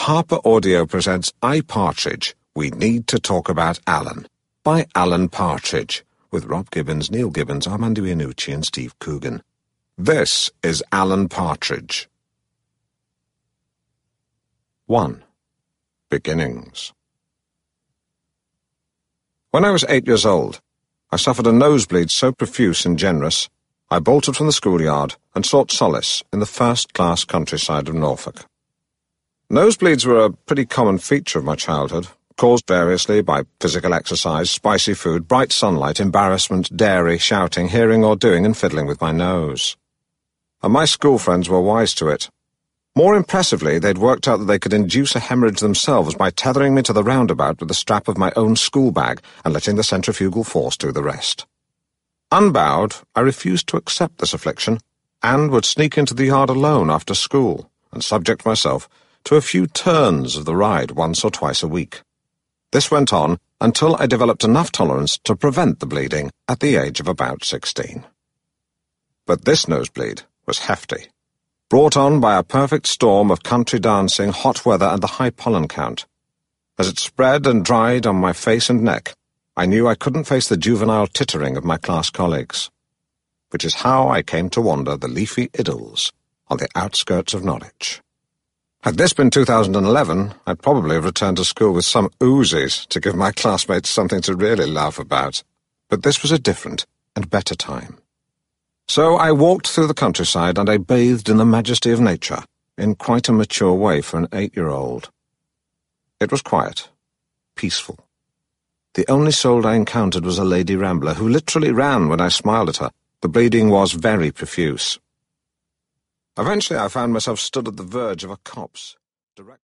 Harper Audio presents I, Partridge, We Need to Talk About Alan, by Alan Partridge, with Rob Gibbons, Neil Gibbons, Armando Iannucci and Steve Coogan. This is Alan Partridge. 1. Beginnings. When I was 8 years old, I suffered a nosebleed so profuse and generous, I bolted from the schoolyard and sought solace in the first-class countryside of Norfolk. Nosebleeds were a pretty common feature of my childhood, caused variously by physical exercise, spicy food, bright sunlight, embarrassment, dairy, shouting, hearing or doing, and fiddling with my nose. And my school friends were wise to it. More impressively, they'd worked out that they could induce a hemorrhage themselves by tethering me to the roundabout with the strap of my own school bag and letting the centrifugal force do the rest. Unbowed, I refused to accept this affliction, and would sneak into the yard alone after school and subject myself to a few turns of the ride once or twice a week. This went on until I developed enough tolerance to prevent the bleeding at the age of about 16. But this nosebleed was hefty, brought on by a perfect storm of country dancing, hot weather, and the high pollen count. As it spread and dried on my face and neck, I knew I couldn't face the juvenile tittering of my class colleagues, which is how I came to wander the leafy Idylls on the outskirts of Norwich. Had this been 2011, I'd probably have returned to school with some Uzis to give my classmates something to really laugh about. But this was a different and better time. So I walked through the countryside and I bathed in the majesty of nature, in quite a mature way for an 8-year-old. It was quiet, peaceful. The only soul I encountered was a lady rambler, who literally ran when I smiled at her. The bleeding was very profuse. Eventually I found myself stood at the verge of a copse, direct